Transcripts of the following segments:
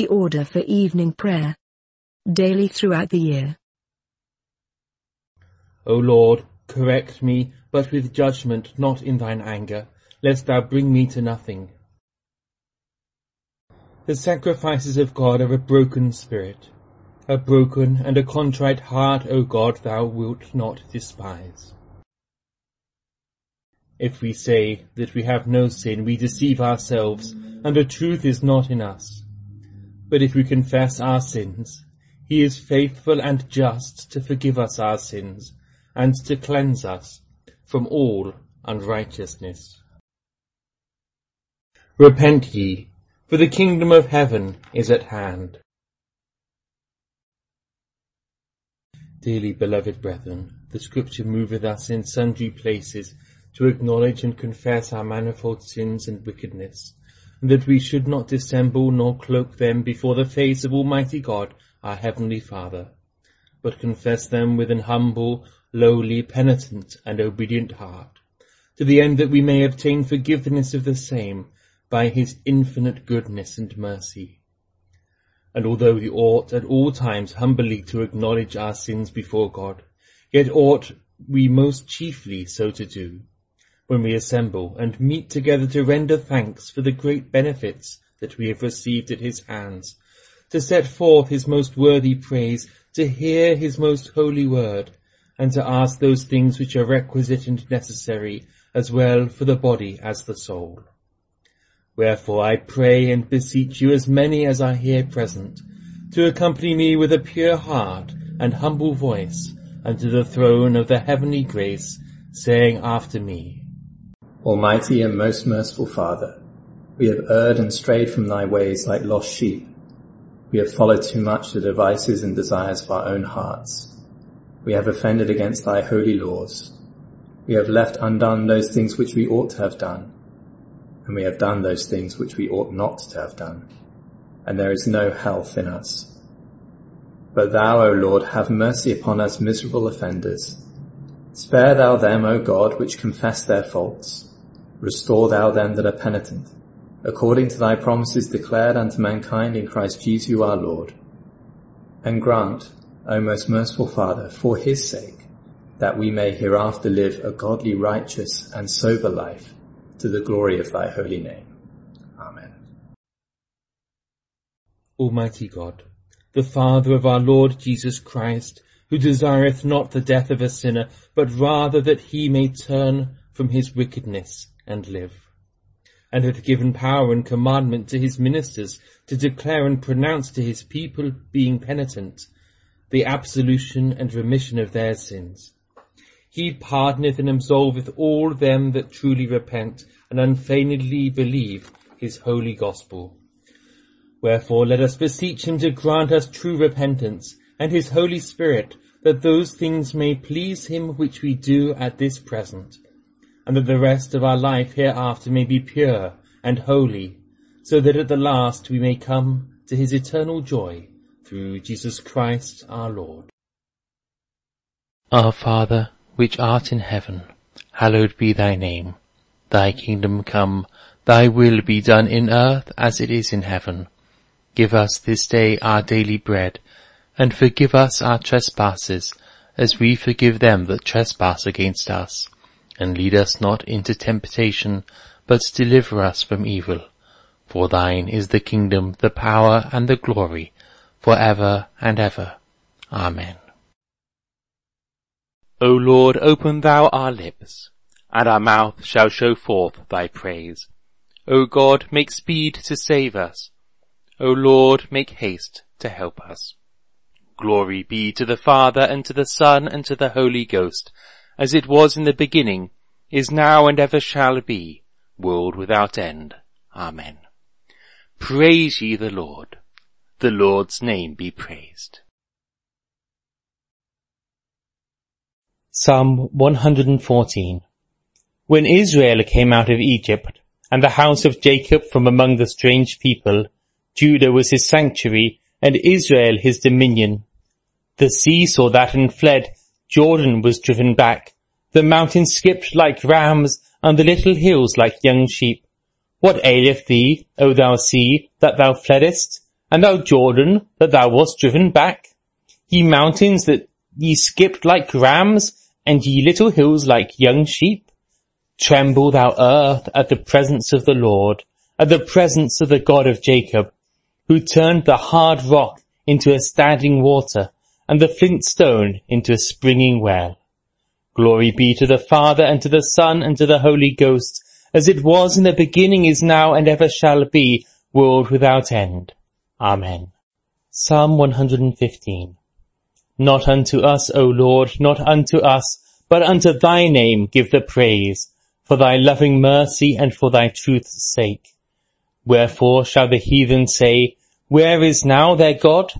order for evening prayer. Daily throughout the year. O Lord, correct me, but with judgment, not in thine anger, lest thou bring me to nothing. The sacrifices of God are a broken spirit. A broken and a contrite heart, O God, thou wilt not despise. If we say that we have no sin, we deceive ourselves, and the truth is not in us. But if we confess our sins, he is faithful and just to forgive us our sins, and to cleanse us from all unrighteousness. Repent ye, for the kingdom of heaven is at hand. Dearly beloved brethren, the Scripture moveth us in sundry places to acknowledge and confess our manifold sins and wickedness, and that we should not dissemble nor cloak them before the face of Almighty God, our Heavenly Father, but confess them with an humble, lowly, penitent, and obedient heart, to the end that we may obtain forgiveness of the same by his infinite goodness and mercy. And although we ought at all times humbly to acknowledge our sins before God, yet ought we most chiefly so to do, when we assemble and meet together to render thanks for the great benefits that we have received at his hands, to set forth his most worthy praise, to hear his most holy word, and to ask those things which are requisite and necessary, as well for the body as the soul. Wherefore I pray and beseech you, as many as are here present, to accompany me with a pure heart and humble voice unto the throne of the heavenly grace, saying after me, Almighty and most merciful Father, we have erred and strayed from thy ways like lost sheep. We have followed too much the devices and desires of our own hearts. We have offended against thy holy laws. We have left undone those things which we ought to have done, and we have done those things which we ought not to have done, and there is no health in us. But thou, O Lord, have mercy upon us miserable offenders. Spare thou them, O God, which confess their faults. Restore thou them that are penitent, according to thy promises declared unto mankind in Christ Jesus our Lord. And grant, O most merciful Father, for his sake, that we may hereafter live a godly, righteous, and sober life, to the glory of thy holy name. Amen. Almighty God, the Father of our Lord Jesus Christ, who desireth not the death of a sinner, but rather that he may turn from his wickedness and live, and hath given power and commandment to his ministers to declare and pronounce to his people, being penitent, the absolution and remission of their sins. He pardoneth and absolveth all them that truly repent and unfeignedly believe his holy gospel. Wherefore let us beseech him to grant us true repentance, and his Holy Spirit, that those things may please him which we do at this present, and that the rest of our life hereafter may be pure and holy, so that at the last we may come to his eternal joy, through Jesus Christ our Lord. Our Father, which art in heaven, hallowed be thy name. Thy kingdom come, thy will be done in earth as it is in heaven. Give us this day our daily bread, and forgive us our trespasses, as we forgive them that trespass against us. And lead us not into temptation, but deliver us from evil. For thine is the kingdom, the power, and the glory, for ever and ever. Amen. O Lord, open thou our lips, and our mouth shall show forth thy praise. O God, make speed to save us. O Lord, make haste to help us. Glory be to the Father, and to the Son, and to the Holy Ghost, as it was in the beginning, is now, and ever shall be, world without end. Amen. Praise ye the Lord. The Lord's name be praised. Psalm 114. When Israel came out of Egypt, and the house of Jacob from among the strange people, Judah was his sanctuary, and Israel his dominion. The sea saw that and fled, Jordan was driven back, the mountains skipped like rams, and the little hills like young sheep. What aileth thee, O thou sea, that thou fleddest? And thou Jordan, that thou wast driven back? Ye mountains, that ye skipped like rams, and ye little hills like young sheep? Tremble, thou earth, at the presence of the Lord, at the presence of the God of Jacob, who turned the hard rock into a standing water, and the flint stone into a springing well. Glory be to the Father, and to the Son, and to the Holy Ghost, as it was in the beginning, is now, and ever shall be, world without end. Amen. Psalm 115. Not unto us, O Lord, not unto us, but unto thy name give the praise, for thy loving mercy and for thy truth's sake. Wherefore shall the heathen say, Where is now their God?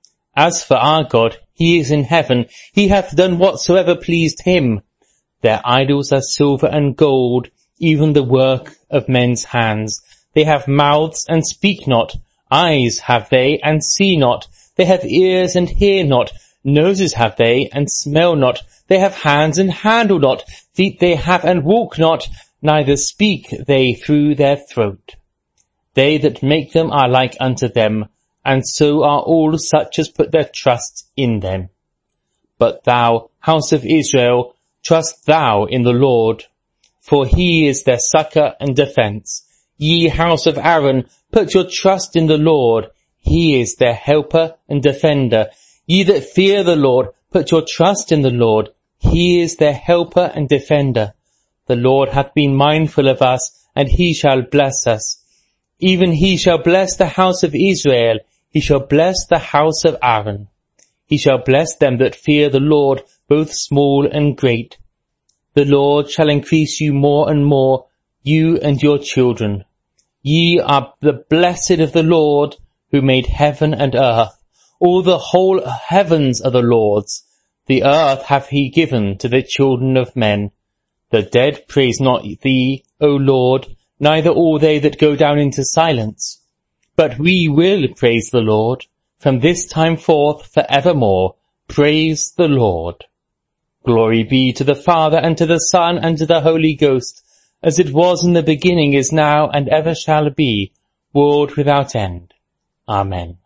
As for our God, he is in heaven, he hath done whatsoever pleased him. Their idols are silver and gold, even the work of men's hands. They have mouths and speak not, eyes have they and see not, they have ears and hear not, noses have they and smell not, they have hands and handle not, feet they have and walk not, neither speak they through their throat. They that make them are like unto them, and so are all such as put their trust in them. But thou, house of Israel, trust thou in the Lord, for he is their succour and defence. Ye house of Aaron, put your trust in the Lord, he is their helper and defender. Ye that fear the Lord, put your trust in the Lord, he is their helper and defender. The Lord hath been mindful of us, and he shall bless us. Even he shall bless the house of Israel, he shall bless the house of Aaron. He shall bless them that fear the Lord, both small and great. The Lord shall increase you more and more, you and your children. Ye are the blessed of the Lord, who made heaven and earth. All the whole heavens are the Lord's. The earth hath he given to the children of men. The dead praise not thee, O Lord, neither all they that go down into silence. But we will praise the Lord, from this time forth for evermore. Praise the Lord. Glory be to the Father, and to the Son, and to the Holy Ghost, as it was in the beginning, is now, and ever shall be, world without end. Amen.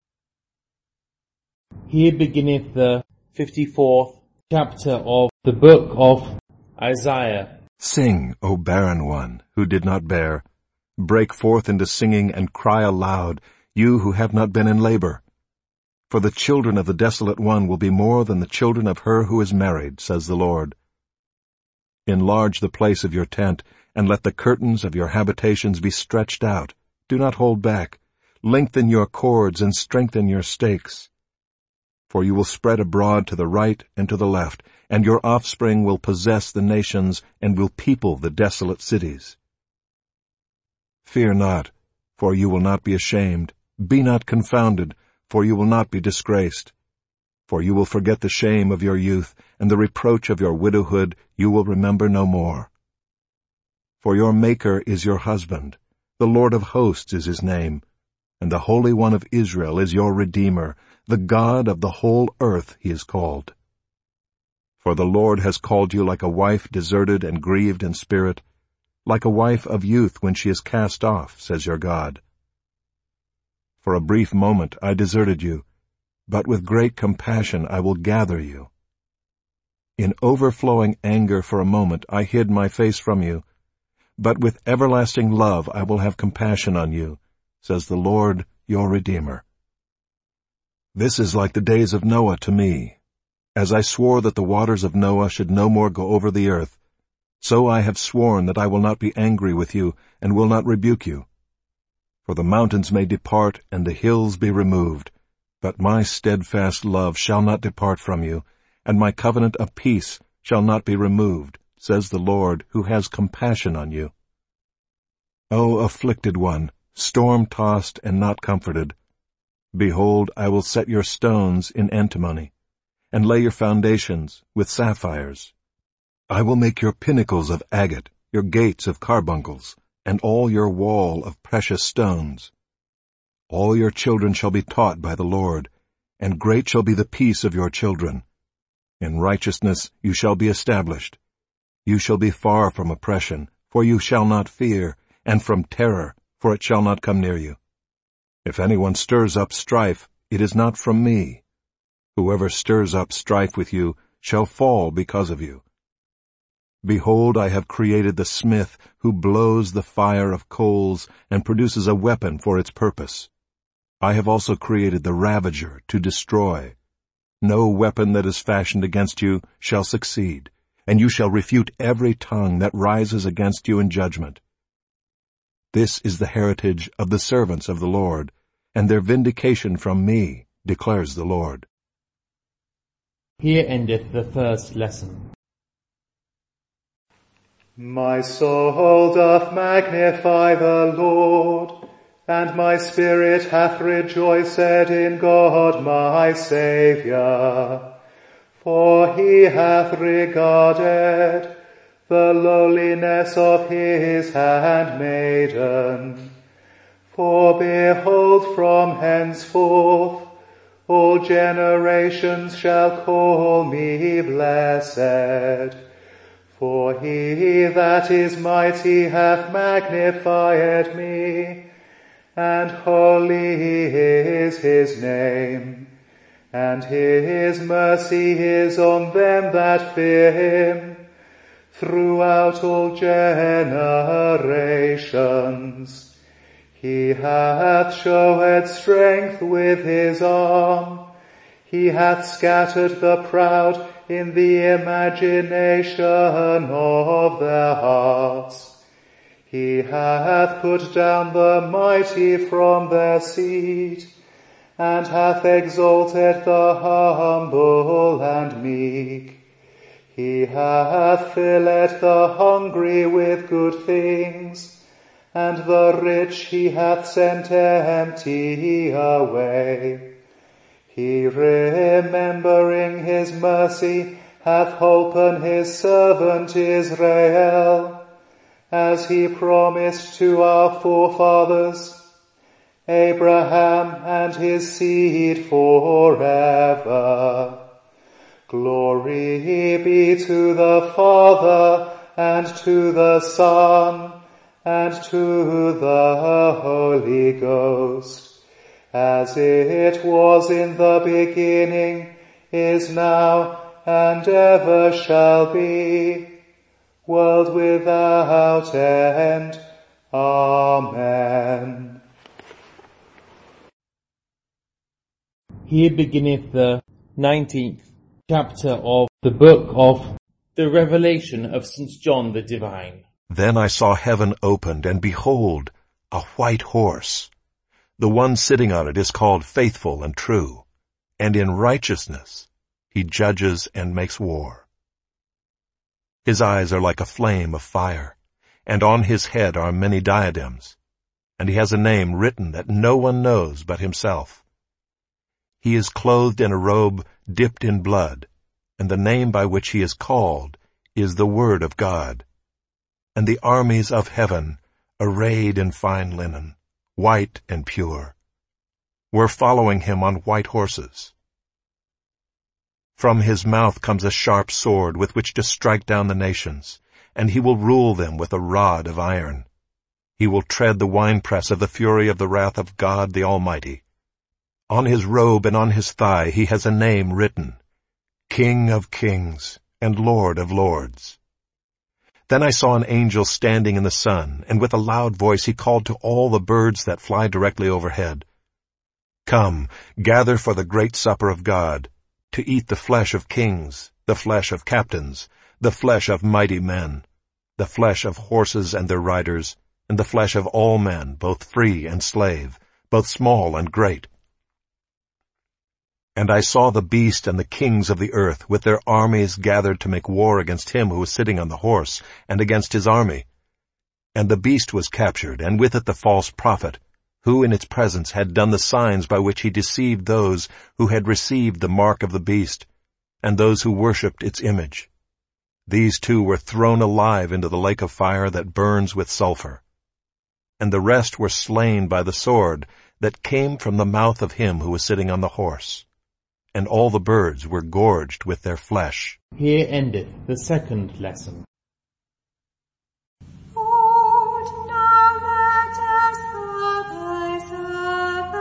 Here beginneth the 54th chapter of the book of Isaiah. Sing, O barren one, who did not bear. Break forth into singing and cry aloud, you who have not been in labor. For the children of the desolate one will be more than the children of her who is married, says the Lord. Enlarge the place of your tent, and let the curtains of your habitations be stretched out. Do not hold back. Lengthen your cords and strengthen your stakes. For you will spread abroad to the right and to the left, and your offspring will possess the nations and will people the desolate cities. Fear not, for you will not be ashamed. Be not confounded, for you will not be disgraced. For you will forget the shame of your youth, and the reproach of your widowhood you will remember no more. For your Maker is your husband, the Lord of hosts is his name, and the Holy One of Israel is your Redeemer, the God of the whole earth he is called. For the Lord has called you like a wife deserted and grieved in spirit, like a wife of youth when she is cast off, says your God. For a brief moment I deserted you, but with great compassion I will gather you. In overflowing anger for a moment I hid my face from you, but with everlasting love I will have compassion on you, says the Lord your Redeemer. This is like the days of Noah to me. As I swore that the waters of Noah should no more go over the earth, so I have sworn that I will not be angry with you and will not rebuke you. For the mountains may depart and the hills be removed, but my steadfast love shall not depart from you, and my covenant of peace shall not be removed, says the Lord, who has compassion on you. O afflicted one, storm-tossed and not comforted, behold, I will set your stones in antimony, and lay your foundations with sapphires. I will make your pinnacles of agate, your gates of carbuncles, and all your wall of precious stones. All your children shall be taught by the Lord, and great shall be the peace of your children. In righteousness you shall be established. You shall be far from oppression, for you shall not fear, and from terror, for it shall not come near you. If anyone stirs up strife, it is not from me. Whoever stirs up strife with you shall fall because of you. Behold, I have created the smith who blows the fire of coals and produces a weapon for its purpose. I have also created the ravager to destroy. No weapon that is fashioned against you shall succeed, and you shall refute every tongue that rises against you in judgment. This is the heritage of the servants of the Lord, and their vindication from me, declares the Lord. Here endeth the first lesson. My soul doth magnify the Lord, and my spirit hath rejoiced in God my Saviour. For he hath regarded the lowliness of his handmaiden. For behold, from henceforth all generations shall call me blessed. For he that is mighty hath magnified me, and holy is his name, and his mercy is on them that fear him throughout all generations. He hath showed strength with his arm, he hath scattered the proud in the imagination of their hearts. He hath put down the mighty from their seat, and hath exalted the humble and meek. He hath filled the hungry with good things, and the rich he hath sent empty away. He, remembering his mercy, hath holpen his servant Israel, as he promised to our forefathers, Abraham and his seed forever. Glory be to the Father, and to the Son, and to the Holy Ghost, as it was in the beginning, is now, and ever shall be, world without end. Amen. Here beginneth the 19th chapter of the book of the Revelation of St. John the Divine. Then I saw heaven opened, and behold, a white horse. The one sitting on it is called Faithful and True, and in righteousness he judges and makes war. His eyes are like a flame of fire, and on his head are many diadems, and he has a name written that no one knows but himself. He is clothed in a robe dipped in blood, and the name by which he is called is the Word of God. And the armies of heaven, arrayed in fine linen, white and pure, were following him on white horses. From his mouth comes a sharp sword with which to strike down the nations, and he will rule them with a rod of iron. He will tread the winepress of the fury of the wrath of God the Almighty. On his robe and on his thigh he has a name written, King of Kings and Lord of Lords. Then I saw an angel standing in the sun, and with a loud voice he called to all the birds that fly directly overhead, Come, gather for the great supper of God, to eat the flesh of kings, the flesh of captains, the flesh of mighty men, the flesh of horses and their riders, and the flesh of all men, both free and slave, both small and great. And I saw the beast and the kings of the earth with their armies gathered to make war against him who was sitting on the horse, and against his army. And the beast was captured, and with it the false prophet, who in its presence had done the signs by which he deceived those who had received the mark of the beast, and those who worshipped its image. These two were thrown alive into the lake of fire that burns with sulfur. And the rest were slain by the sword that came from the mouth of him who was sitting on the horse. And all the birds were gorged with their flesh. Here endeth the second lesson. Lord, now lettest thou thy servant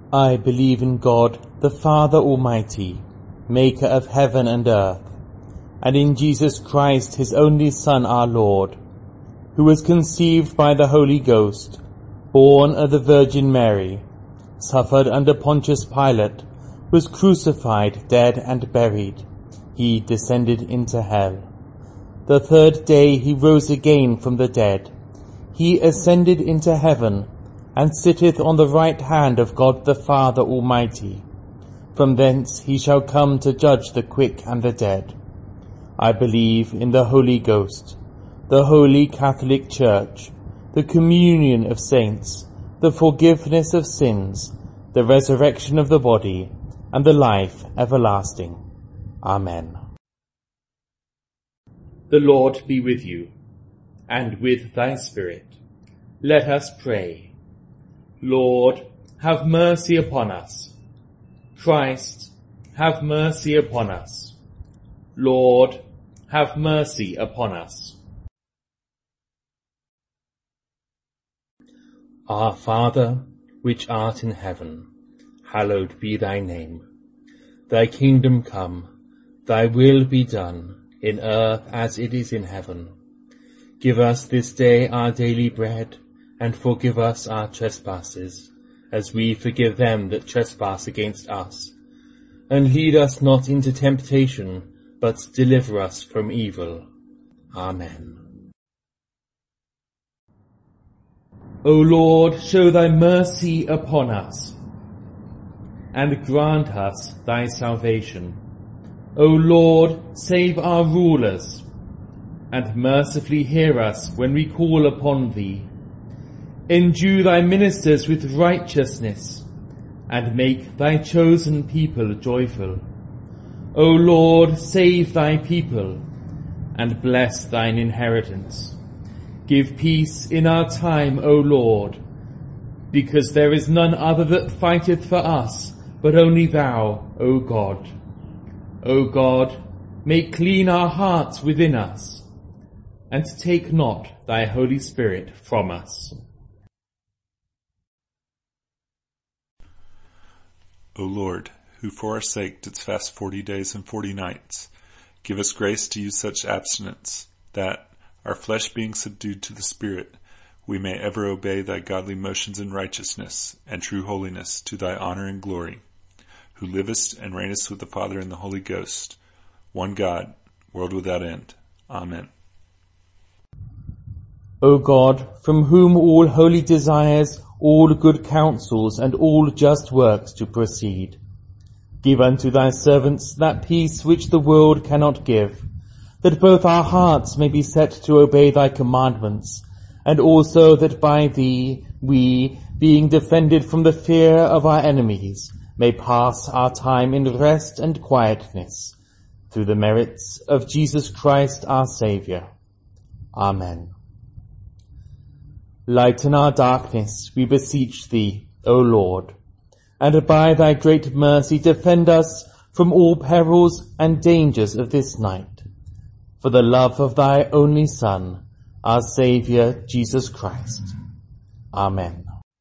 I believe in God, the Father Almighty, maker of heaven and earth, and in Jesus Christ, his only Son, our Lord, who was conceived by the Holy Ghost, born of the Virgin Mary, suffered under Pontius Pilate, was crucified, dead, and buried. He descended into hell. The third day he rose again from the dead. He ascended into heaven, and sitteth on the right hand of God the Father Almighty. From thence he shall come to judge the quick and the dead. I believe in the Holy Ghost, the Holy Catholic Church, the communion of saints, the forgiveness of sins, the resurrection of the body, and the life everlasting. Amen. The Lord be with you, and with thy spirit. Let us pray. Lord, have mercy upon us. Christ, have mercy upon us. Lord, have mercy upon us. Our Father, which art in heaven, hallowed be thy name. Thy kingdom come, thy will be done, in earth as it is in heaven. Give us this day our daily bread, and forgive us our trespasses, as we forgive them that trespass against us. And lead us not into temptation, but deliver us from evil. Amen. O Lord, show thy mercy upon us, and grant us thy salvation. O Lord, save our rulers, and mercifully hear us when we call upon thee. Endue thy ministers with righteousness, and make thy chosen people joyful. O Lord, save thy people, and bless thine inheritance. Give peace in our time, O Lord, because there is none other that fighteth for us, but only thou, O God. O God, make clean our hearts within us, and take not thy Holy Spirit from us. O Lord, who for our sake didst fast 40 days and 40 nights, give us grace to use such abstinence, that, our flesh being subdued to the Spirit, we may ever obey thy godly motions in righteousness and true holiness to thy honor and glory, who livest and reignest with the Father and the Holy Ghost, one God, world without end. Amen. O God, from whom all holy desires, all good counsels, and all just works to proceed, give unto thy servants that peace which the world cannot give, that both our hearts may be set to obey thy commandments, and also that by thee we, being defended from the fear of our enemies, may pass our time in rest and quietness, through the merits of Jesus Christ our Saviour. Amen. Lighten our darkness, we beseech thee, O Lord, and by thy great mercy defend us from all perils and dangers of this night, for the love of thy only Son, our Saviour, Jesus Christ. Amen.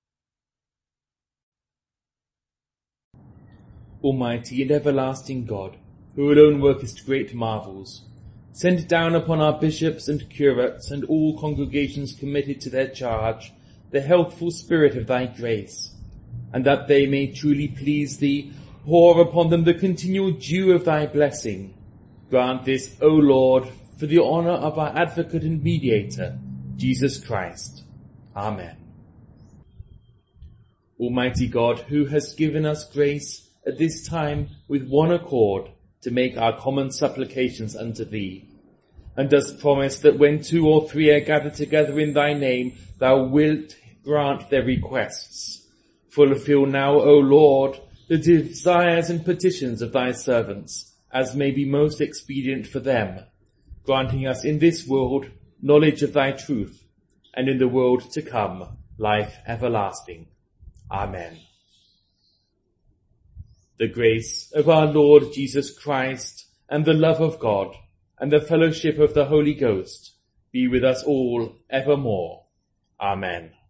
Almighty and everlasting God, who alone workest great marvels, send down upon our bishops and curates and all congregations committed to their charge the healthful spirit of thy grace, and that they may truly please thee, pour upon them the continual dew of thy blessing. Grant this, O Lord, for the honour of our advocate and mediator, Jesus Christ. Amen. Almighty God, who hast given us grace at this time with one accord to make our common supplications unto thee, and dost promise that when 2 or 3 are gathered together in thy name, thou wilt grant their requests. Fulfill now, O Lord, the desires and petitions of thy servants, as may be most expedient for them, granting us in this world knowledge of thy truth, and in the world to come life everlasting. Amen. The grace of our Lord Jesus Christ, and the love of God, and the fellowship of the Holy Ghost be with us all evermore. Amen.